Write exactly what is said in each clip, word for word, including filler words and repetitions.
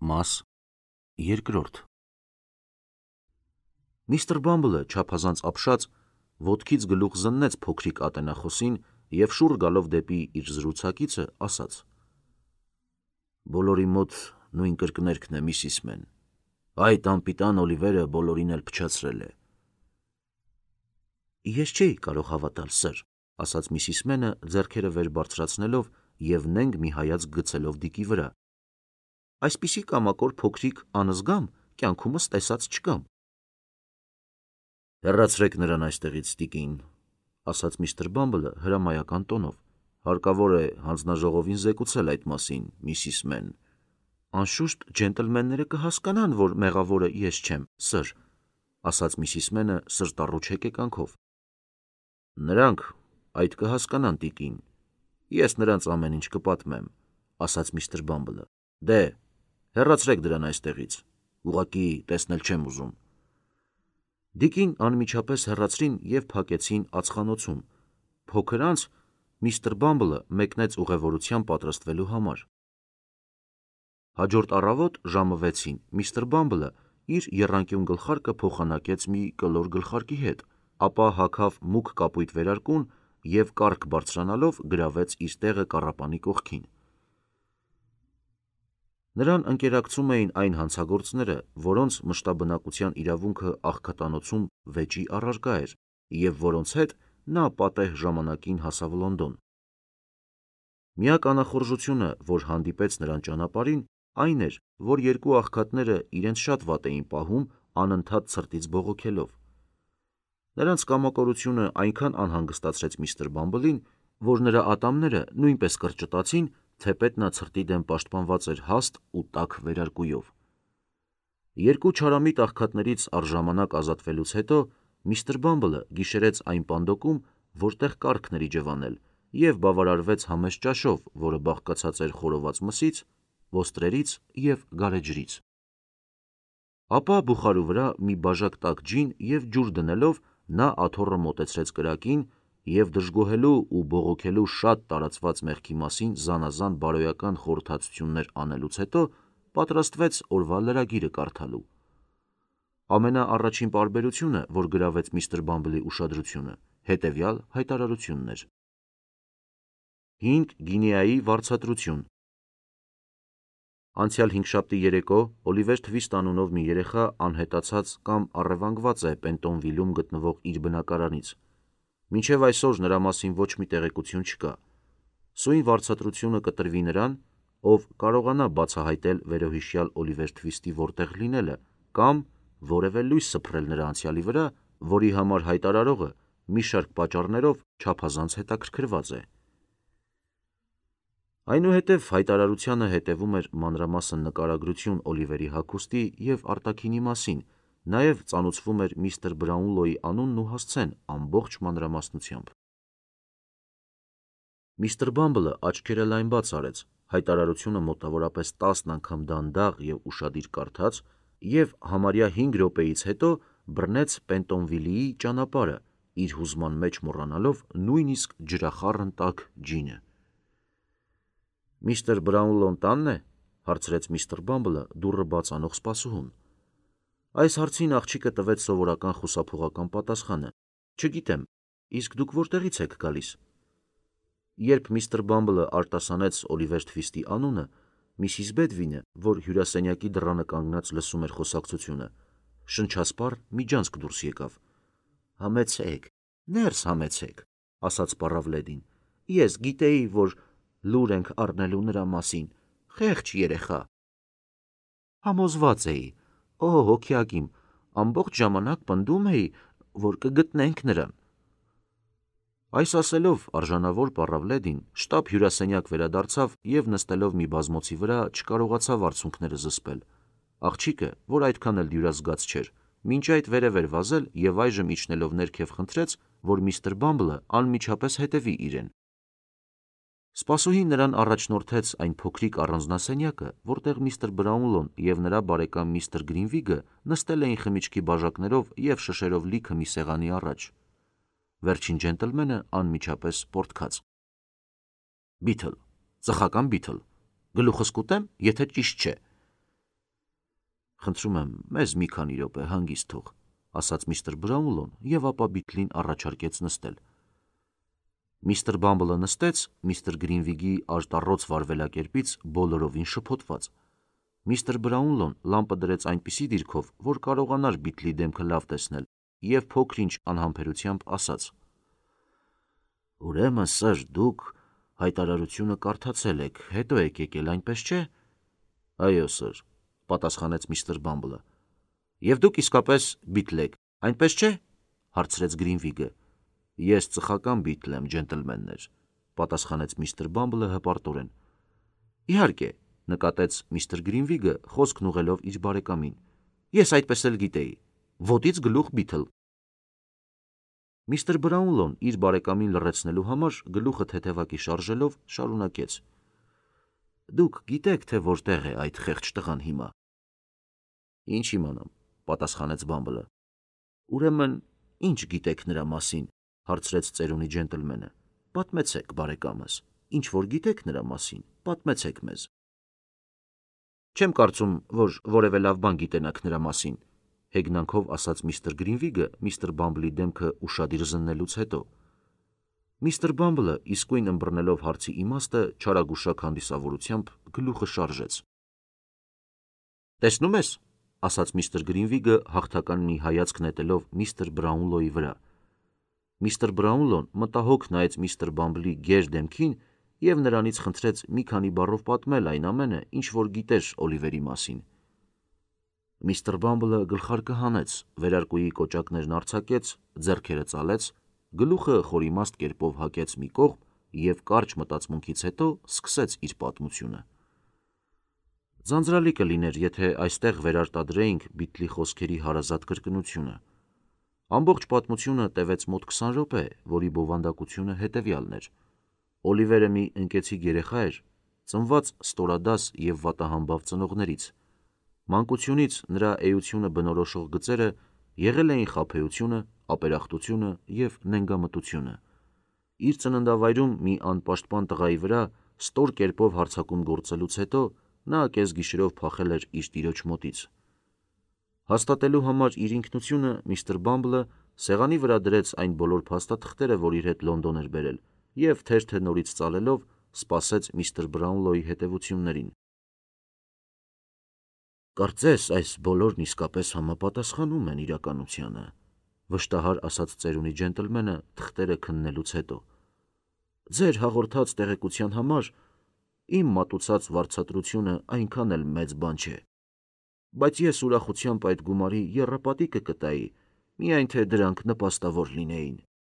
Մաս երկրորդ Միստր Բամբլը չափազանց ապշած ոտքից գլուխ զննեց փոքրիկ ատենախոսին և շուռ գալով դեպի իր զրուցակիցը ասաց. «Բոլորի մոտ նույն կրկներկն է, միսիս Մեն, այդ անպիտան Օլիվերը բոլորին էլ փչացրել է»։ «Ես չէի կարող հավատալ, սըր», ասաց միսիս Մենը ձեռքերը վեր բարձրացնելով և նենգ մի հայացք գցելով Դիկի վրա։ «Այսպիսի կամակոր փոքրիկ անզգամ կյանքումս տեսած չկամ»։ «Հեռացրեք նրան այստեղից, տիկին», ասաց միստր Բամբլը հրամայական տոնով, «հարկավոր է հանձնաժողովին զեկուցել այդ մասին, միսիս Մեն»։ «Անշուշտ ջենտլմենները կհասկանան, որ մեղավորը ես չեմ, սըր», ասաց միսիս Մենը սրտառուչ հեկեկանքով։ «Նրանք այդ կհասկանան, տիկին, ես նրանց ամեն ինչ կպատմեմ», ասաց միստր Բամբլը։ «Դե, հեռացրեք դրան այստեղից, ուղղակի տեսնել չեմ ուզում»։ Դիկին անմիջապես հեռացրին և փակեցին ածխանոցում։ Փոքր անց միստր Բամբլը մեկնեց ուղևորության պատրաստվելու համար։ Հաջորդ առավոտ ժամը վեցին միստր Բամբլը իր եռանկյուն գլխարկը փոխանակեց մի կլոր գլխարկի հետ, ապա հագավ մուգ կապույտ վերարկուն և կառք բարձրանալով գրավեց իր տեղը կառապանի կողքին։ Նրան ընկերակցում էին այն հանցագործները, որոնց մշտաբնակության իրավունքը աղքատանոցում վեճի առարկա էր, և որոնց հետ նա պատեհ ժամանակին հասավ Լոնդոն։ Միակ անախորժությունը, որ հանդիպեց նրան ճանապարհին, այն էր, որ երկու աղքատները իրենց շատ վատ էին պահում անընդհատ ցրտից բողոքելով։ Նրանց կամակորությունը այնքան անհանգստացրեց միստր Բամբլին, որ նրա ատամները նույնպես կրճտացին, թեպետ նա ցրտի դեմ պաշտպանված էր հաստ ու տաք վերարկուով։ Երկու չարամիտ աղքատներից առժամանակ ազատվելուց հետո միստր Բամբլը գիշերեց այն պանդոկում, որտեղ կառքն էր իջևանել, և բավարարվեց համեստ ճաշով, որը բաղկացած էր խորոված մսից, ոստրերից և գարեջրից։ Ապա բուխարու վրա մի բաժակ տաք ջին և ջուր դնելով նա աթոռը մոտեցրեց կրակին և դժգոհելու ու բողոքելու շատ տարածված մեղքի մասին զանազան բարոյական խորհրդածություններ անելուց հետո պատրաստվեց օրվա լրագիրը կարդալու։ Ամենաառաջին պարբերությունը, որ գրավեց միստր Բամբլի ուշադրությունը, հետևյալ հայտարարությունն էր. «Հինգ գինեայի վարձատրություն։ Անցյալ հինգշաբթի երեկո Օլիվեր Թվիստ անունով մի երեխա անհետացած կամ առևանգված է Պենտոնվիլում գտնվող իր բնակարանից։ Մինչև այսօր նրա մասին ոչ մի տեղեկություն չկա։ Սույն վարձատրությունը կտրվի նրան, ով կարողանա բացահայտել վերոհիշյալ Օլիվեր Թվիստի որտեղ լինելը կամ որևէ լույս սփռել նրա անցյալի վրա, որի համար հայտարարողը մի շարք պատճառներով չափազանց հետաքրքրված է»։ Այնուհետև հայտարարությանը հետևում էր մանրամասն նկարագրություն Օլիվերի հագուստի և արտաքինի մասին, նաև ծանուցվում էր միստր Բրաունլոյի անունն ու հասցեն ամբողջ մանրամասնությամբ։ Միստր Բամբլը աչքերը լայն բաց արեց, հայտարարությունը մոտավորապես տասն անգամ դանդաղ և ուշադիր կարդաց և համարյա հինգ րոպեից հետո բռնեց Պենտոնվիլիի ճանապարհը, իր հուզման մեջ մոռանալով նույնիսկ ջրախառն տաք ջինը։ «Միստր Բրաունլոն տանն է», հարցրեց միստր Բամբլը դուռը բաց անող սպասուհուն։ Այս հարցին աղջիկը տվեց սովորական խուսափողական պատասխանը. «Չգիտեմ, իսկ դուք որտեղից եք գալիս»։ Երբ միստր Բամբլը արտասանեց Օլիվեր Թվիստի անունը, միսիս Բեդվինը, որ հյուրասենյակի դռանը կանգնած լսում էր խոսակցությունը, շնչասպառ միջանցք դուրս եկավ։ «Համեցեք, ներս համեցեք», ասաց պառավ լեդին, «ես գիտեի, որ լուր ենք առնելու նրա մասին, խեղճ երեխա»։ «Համոզված էի, օ հոգյակ իմ, ամբողջ ժամանակ պնդում էի, որ կգտնենք նրան»։ Այս ասելով արժանավոր պառավ լեդին շտապ հյուրասենյակ վերադարձավ և նստելով մի բազմոցի վրա չկարողացավ արցունքները զսպել։ Աղջիկը, որ այդքան էլ դյուրազգաց չէր, մինչ այդ վերև էր վազել և այժմ իջնելով ներքև խնդրեց, որ միստր Բամբլը անմիջապես հետևի իրեն։ Սպասուհին նրան առաջնորդեց այն փոքրիկ առանձնասենյակը, որտեղ միստր Բրաունլոն և նրա բարեկամ միստր Գրինվիգը նստել էին խմիչքի բաժակներով և շշերով լիքը մի սեղանի առաջ։ Վերջին ջենտլմենը անմիջապես պոռթկաց. «Բիթլ, ծխական Բիթլ, գլուխս կուտեմ, եթե ճիշտ չէ»։ Խնդրում եմ, մեզ մի քանի րոպե հանգիստ թող, ասաց միստր Բրաունլոն եւ ապա Բիթլին առաջարկեց նստել։ Միստր Բամբլը նստեց միստր Գրինվիգի արտառոց վարվելակերպից բոլորովին շփոթված։ Միստր Բրաունլոն լամպը դրեց այնպիսի դիրքով, որ կարողանար Բիթլի դեմքը լավ տեսնել, եւ փոքր-ինչ անհամբերությամբ ասաց. «Ուրեմն, սըր, դուք հայտարարությունը կարդացել եք, հետո եք եկել, այնպես չէ»։ «Այո, սըր», պատասխանեց միստր Բամբլը։ «Եվ դուք իսկապես Բիթլ եք, այնպես չէ»։ հարցրեց Գրինվիգը։ «Ես ծխական Բիթլ եմ, ջենտլմեններ», պատասխանեց միստր Բամբլը հպարտորեն։ «Իհարկե», նկատեց միստր Գրինվիգը, խոսքն ուղղելով իր բարեկամին։ «Ես այդպես էլ գիտեի, ոտից գլուխ Բիթլ»։ Միստր Բրաունլոն իր բարեկամին լռեցնելու համար գլուխը թեթևակի շարժելով շարունակեց. «Դուք գիտեք, թե որտեղ է այդ խեղճ տղան հիմա»։ «Ինչ իմանամ», պատասխանեց Բամբլը։ «Ուրեմն, ինչ գիտեք նրա մասին», հարցրեց ծերունի ջենտլմենը։ «Պատմեցեք, բարեկամս, ինչ որ գիտեք նրա մասին, պատմեցեք մեզ»։ «Չեմ կարծում, որ որևէ լավ բան գիտենաք նրա մասին», հեգնանքով ասաց միստր Գրինվիգը միստր Բամբլի դեմքը ուշադիր զննելուց հետո։ Միստր Բամբլը իսկույն ըմբռնելով հարցի իմաստը չարագուշակ հանդիսավորությամբ գլուխը շարժեց։ «Տեսնում ես», ասաց միստր Գրինվիգը հաղթական մի հայացք նետելով միստր Բրաունլոյի վրա։ Միստր Բրաունլոն մտահոգ նայեց միստր Բամբլի գեր դեմքին եւ նրանից խնդրեց մի քանի բառով պատմել այն ամենը, ինչ որ գիտեր Օլիվերի մասին։ Միստր Բամբլը գլխարկը հանեց, վերարկուի կոճակներն արձակեց, ձեռքերը ծալեց, գլուխը խորիմաստ կերպով հակեց մի կողմ եւ կարճ մտածմունքից հետո սկսեց իր պատմությունը։ Ձանձրալի կլիներ, եթե այստեղ վերարտադրեինք Բիթլի խոսքերի հարազատ կրկնությունը։ Ամբողջ պատմությունը տևեց մոտ քսան րոպե, որի բովանդակությունը հետևյալն էր. Օլիվերը մի ընկեցիկ երեխա էր, ծնված ստորադաս եւ վատահամբավ ծնողներից։ Մանկությունից նրա էությունը բնորոշող գծերը եղել էին խաբեությունը, ապերախտությունը եւ նենգամտությունը։ Իր ծննդավայրում մի անպաշտպան տղայի վրա ստոր կերպով հարձակում գործելուց հետո նա կեսգիշերով փախել էր իր տիրոջ մոտից։ Հաստատելու համար իր ինքնությունը միստր Բամբլը սեղանի վրա դրեց այն բոլոր փաստաթղթերը, որ իր հետ Լոնդոն էր բերել, եւ թերթը նորից ծալելով սպասեց միստր Բրաունլոյի հետևություններին։ «Կարծես այս բոլորն իսկապես համապատասխանում են իրականությանը», վշտահար ասաց ծերունի ջենտլմենը թղթերը քննելուց հետո։ «Ձեր հաղորդած տեղեկության համար իմ մատուցած վարձատրությունը այնքան էլ մեծ բան չէ, բայց ես ուրախությամբ այդ գումարի եռապատիկը կտայի, միայն թե դրանք նպաստավոր լինեին»։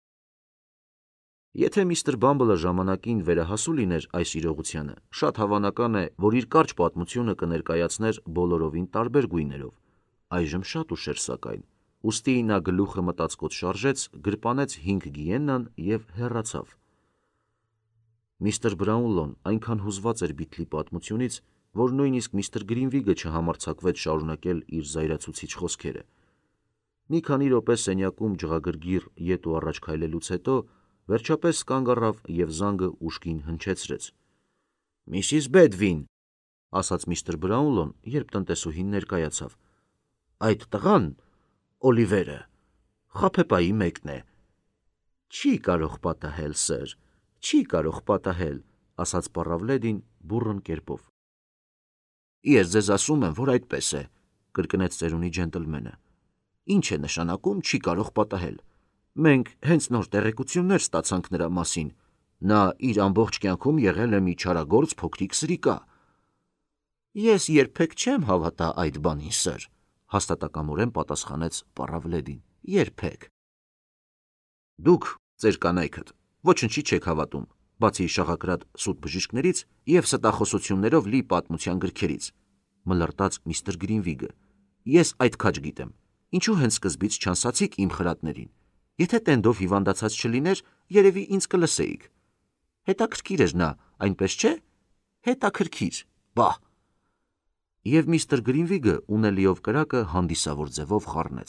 Եթե միստր Բամբլը ժամանակին վերահասու լիներ այս իրողությանը, շատ հավանական է, որ իր կարճ պատմությունը կներկայացներ բոլորովին տարբեր գույներով։ Այժմ շատ ուշ էր սակայն, ուստի նա գլուխը մտածկոտ շարժեց, գրպանեց հինգ գիեննան եւ հեռացավ։ Միստր Բրաունլոն այնքան հուզված էր Բիթլի պատմությունից, որ նույնիսկ միստր Գրինվիգը չհամարձակվեց շարունակել իր զայրացուցիչ խոսքերը։ Մի քանի րոպե սենյակում ջղագրգիռ ետ ու առաջ քայլելուց հետո վերջապես կանգ առավ եւ զանգը ուժգին հնչեցրեց։ «Միսիս Բեդվին», ասաց միստր Բրաունլոն, երբ տնտեսուհին ներկայացավ։ «Այդ տղան, Օլիվերը, խաբեբայի մեկն է»։ «Չի կարող պատահել, սըր, չի կարող պատահել», ասաց պառավլեդին բուռն կերպով։ «Ես ձեզ ասում եմ, որ այդպես է», կրկնեց ծերունի ջենտլմենը։ «Ինչ է նշանակում չի կարող պատահել։ Մենք հենց նոր տեղեկություններ ստացանք նրա մասին։ Նա իր ամբողջ կյանքում եղել է մի չարագործ փոքրիկ սրիկա»։ «Ես երբեք չեմ հավատա այդ բանին, սըր», հաստատակամորեն պատասխանեց պառավլեդին։ «Երբեք»։ «Դուք, ձեր կանայքդ, ոչնչի չեք հավատում, բացի շաղակրատ սուտ բժիշկներից եւ ստախոսություններով լի պատմության գրքերից», մլրտաց միստր Գրինվիգը։ «Ես այդ քաջ գիտեմ, ինչու հենց սկզբից չանսացիք իմ խրատներին։ Եթե տենդով հիվանդացած չլիներ, երևի ինձ կլսեիք։ Հետաքրքիր էր նա, այնպես չէ։ Հետաքրքիր, բահ»։ Եվ միստր Գրինվիգը ունելիով կրակը հանդիսավոր ձևով խառնեց։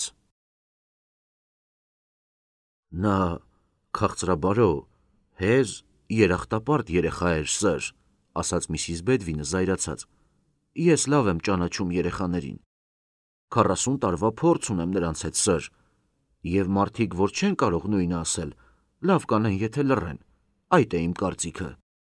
«Նա քաղցրաբարո, հեզ, երախտապարտ երեխա էր, սըր», ասաց միսիս Բեդվինը զայրացած։ «Ես լավ եմ ճանաչում երեխաներին։ Քառասուն տարվա փորձ ունեմ նրանց հետ, սըր, և մարդիկ, որ չեն կարող նույնը ասել, լավ կանեն, եթե լռեն, այդ է իմ կարծիքը։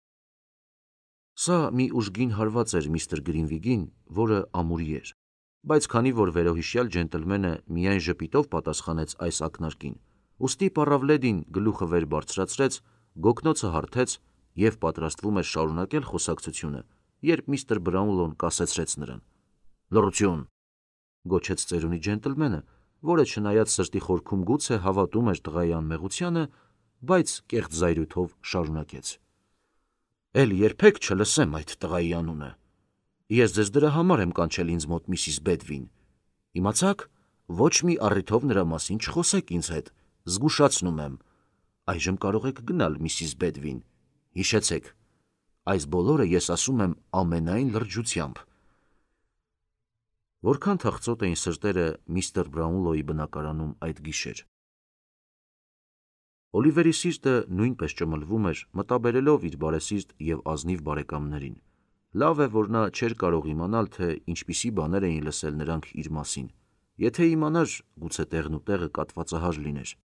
Սա մի ուժգին հարված էր միստր Գրինվիգին, որը ամուրի էր, բայց քանի որ վերոհիշյալ ջենտլմենը միայն ժպիտով պատասխանեց այս ակնարկին, ուստի Պառավլեդին գլուխը վեր բարձրացրեց, գոգնոցը հարթեց և պատրաստվում էր շարունակել խոսակցությունը, երբ միստր Բրաունլոն կասեցրեց նրան։ Լռություն, գոչեց ծերունի ջենտլմենը, որը չնայած սրտի խորքում գուցե հավատում էր տղայի անմեղությանը, բայց կեղծ զայրույթով շարունակեց. Էլ երբեք չլսեմ այդ տղայի անունը։ Ես ձեզ դրա համար եմ կանչել ինձ մոտ միսիս Բեդվին։ Իմացաք, ոչ մի առիթով նրա մասին չխոսեք ինձ հետ, զգուշացնում եմ։ Այժմ կարող եք գնալ, միսիս Բեդվին։ Հիշեցեք, այս բոլորը ես ասում եմ ամենայն լրջությամբ։ Որքան թախծոտ էին սրտերը միստր Բրաունլոյի բնակարանում այդ գիշեր։ Օլիվերի սիրտը նույնպես ճմլվում էր, մտաբերելով իր բարեսիրտ և ազնիվ բարեկամներին։ Լավ է, որ նա չէր կարող իմանալ, թե ինչպիսի բաներ էին լսել նրանք իր մասին։ Եթե իմանար, գուցե տեղն ու տեղը կատվածահար լիներ։